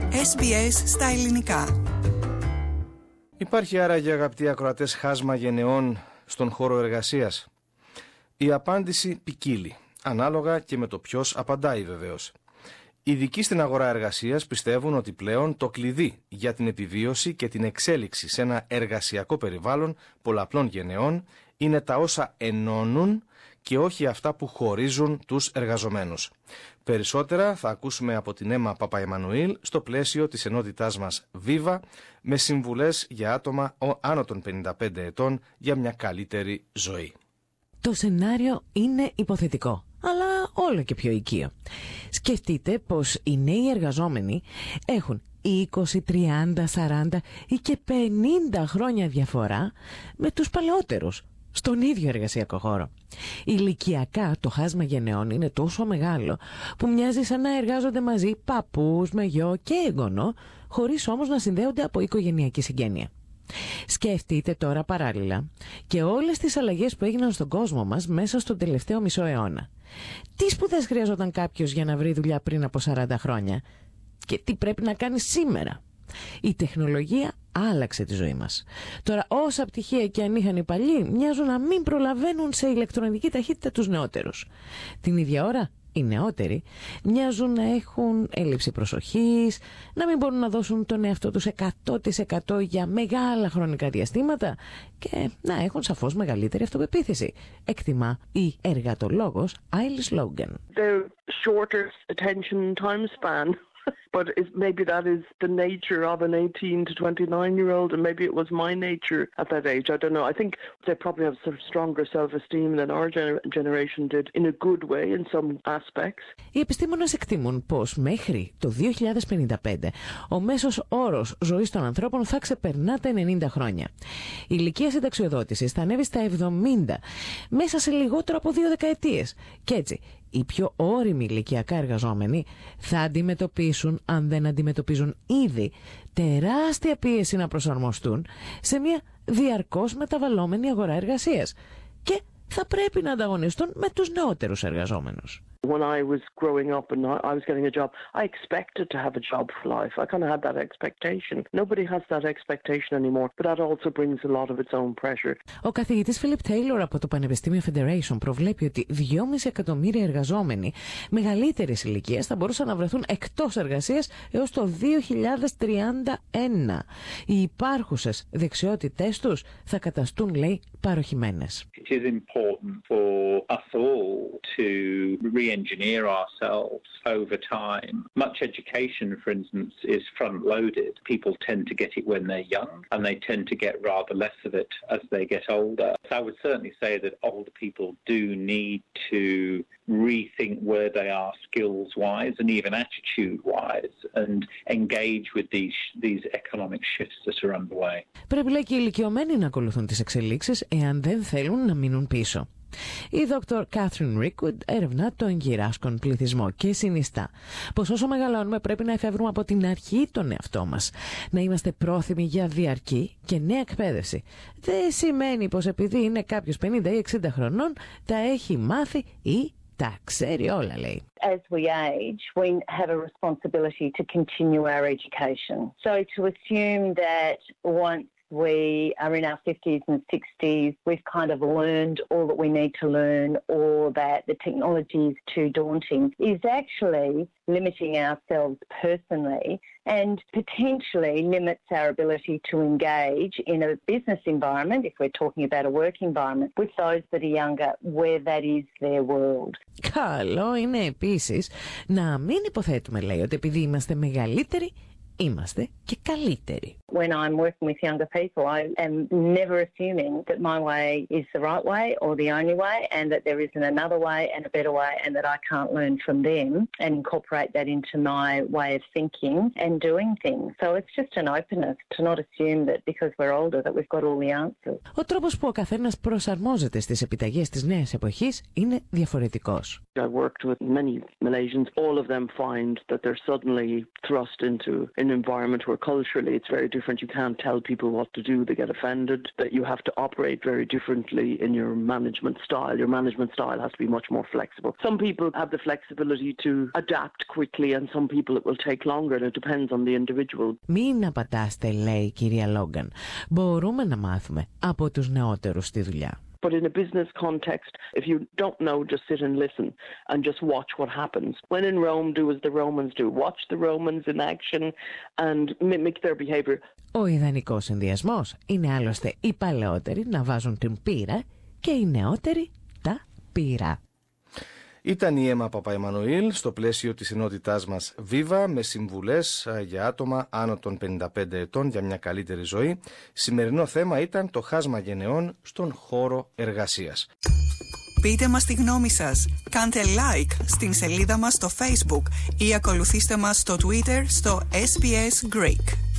SBS στα ελληνικά. Υπάρχει άραγε, αγαπητοί ακροατές, χάσμα γενεών στον χώρο εργασίας? Η απάντηση ποικίλει, ανάλογα και με το ποιος απαντάει βεβαίως. Οι ειδικοί στην αγορά εργασίας πιστεύουν ότι πλέον το κλειδί για την επιβίωση και την εξέλιξη σε ένα εργασιακό περιβάλλον πολλαπλών γενεών είναι τα όσα ενώνουν και όχι αυτά που χωρίζουν τους εργαζομένους. Περισσότερα θα ακούσουμε από την Έμμα Παπαεμμανουήλ στο πλαίσιο της ενότητάς μας Viva, με συμβουλές για άτομα άνω των 55 ετών για μια καλύτερη ζωή. Το σενάριο είναι υποθετικό, αλλά όλο και πιο οικείο. Σκεφτείτε πως οι νέοι εργαζόμενοι έχουν 20, 30, 40 ή και 50 χρόνια διαφορά με τους παλαιότερους στον ίδιο εργασιακό χώρο. Ηλικιακά το χάσμα γενεών είναι τόσο μεγάλο που μοιάζει σαν να εργάζονται μαζί παππούς με γιο και έγγονο, χωρίς όμως να συνδέονται από οικογενειακή συγγένεια. Σκεφτείτε τώρα παράλληλα και όλες τις αλλαγές που έγιναν στον κόσμο μας μέσα στον τελευταίο μισό αιώνα. Τι σπουδές χρειαζόταν κάποιος για να βρει δουλειά πριν από 40 χρόνια και τι πρέπει να κάνει σήμερα? Η τεχνολογία άλλαξε τη ζωή μας. Τώρα όσα πτυχία και αν είχαν οι παλιοί μοιάζουν να μην προλαβαίνουν σε ηλεκτρονική ταχύτητα τους νεότερους. Την ίδια ώρα οι νεότεροι μοιάζουν να έχουν έλλειψη προσοχής, να μην μπορούν να δώσουν τον εαυτό τους 100% για μεγάλα χρονικά διαστήματα και να έχουν σαφώς μεγαλύτερη αυτοπεποίθηση. Εκτιμά η εργατολόγος Άιλις Λόγκεν. The shorter attention time span. But maybe that is the nature of an 18 to 29-year-old, and maybe it was my nature at that age. I don't know. I think they probably have sort of stronger self-esteem than our generation did in a good way in some aspects. Οι επιστήμονες εκτιμούν πως μέχρι το 2055 ο μέσος όρος ζωής των ανθρώπων θα ξεπερνά τα 90 χρόνια. Η ηλικία συνταξιοδότησης θα ανέβει στα 70 μέσα σε λιγότερο από 2 δεκαετίες. Και έτσι, οι πιο όριμοι ηλικιακά εργαζόμενοι θα αντιμετωπίσουν, αν δεν αντιμετωπίζουν ήδη, τεράστια πίεση να προσαρμοστούν σε μια διαρκώς μεταβαλλόμενη αγορά εργασίας και θα πρέπει να ανταγωνιστούν με τους νεότερους εργαζόμενους. When I was growing up and I was getting a job, I expected to have a job for life. I kind of had that expectation. Nobody has that expectation anymore, but that also brings a lot of its own pressure. Ο καθηγητής Φίλιπ Τέιλορ από το Πανεπιστήμιο Federation προβλέπει ότι 2,5 εκατομμύρια εργαζόμενοι μεγαλύτερης ηλικίας θα μπορούσαν να βρεθούν εκτός εργασίας έως το 2031. Οι υπάρχουσες δεξιότητές τους θα καταστούν, λέει, παροχημένες. It is important for us all to re-engineer ourselves over time. Much education, for instance, is front-loaded. People tend to get it when they're young, and they tend to get rather less of it as they get older. So I would certainly say that older people do need to rethink where they are skills-wise and even attitude-wise, and engage with these economic shifts that are underway. Πρέπει, λέει, και οι ηλικιωμένοι να ακολουθούν τις εξελίξεις εάν δεν θέλουν να μείνουν πίσω. Η Dr. Catherine Rickwood ερευνά τον γυράσκον πληθυσμό και συνιστά πως όσο μεγαλώνουμε πρέπει να εφεύρουμε από την αρχή τον εαυτό μας, να είμαστε πρόθυμοι για διαρκή και νέα εκπαίδευση. Δεν σημαίνει πως επειδή είναι κάποιος 50 ή 60 χρονών τα έχει μάθει ή τα ξέρει όλα, λέει. As we age, we have a responsibility to continue our education. So to assume that once we are in our 50s and 60s, we've kind of learned all that we need to learn, or that the technology is too daunting, is actually limiting ourselves personally and potentially limits our ability to engage in a business environment, if we're talking about a work environment, with those that are younger, where that is their world. Καλό είναι επίσης να μην υποθέτουμε, λέει, ότι επειδή είμαστε μεγαλύτεροι είμαστε και καλύτεροι. When I'm working with younger people, I am never assuming that my way is the right way or the only way, and that there isn't another way and a better way, and that I can't learn from them and incorporate that into my way of thinking and doing things. So it's just an openness to not assume that because we're older that we've got all the answers. Ο τρόπος που ο καθένας προσαρμόζεται στις επιταγές της νέας εποχής είναι διαφορετικός. I worked with many Malaysians. All of them find that they're suddenly thrust into a an environment where culturally it's very different. You can't tell people what to do, they get offended, that you have to operate very differently in your management style. Your management style has to be much more flexible. Some people have the flexibility to adapt quickly and some people it will take longer, and it depends on the individual. Μην απατάστε, λέει η κυρία Λόγκαν. Μπορούμε να μάθουμε από τους νεότερους στη δουλειά. But in a business context, if you don't know, just sit and listen and just watch what happens. When in Rome, do as the Romans do. Watch the Romans in action and mimic their behavior. Ο ιδανικός συνδυασμός είναι άλλωστε οι παλαιότεροι να βάζουν την πύρα και οι νεότεροι τα πύρα. Ήταν η Έμα Παπαϊμανουήλ στο πλαίσιο της ενότητάς μας Viva με συμβουλές για άτομα άνω των 55 ετών για μια καλύτερη ζωή. Σημερινό θέμα ήταν το χάσμα γενεών στον χώρο εργασίας. Πείτε μας τη γνώμη σας. Κάντε like στην σελίδα μας στο Facebook ή ακολουθήστε μας στο Twitter στο SBS Greek.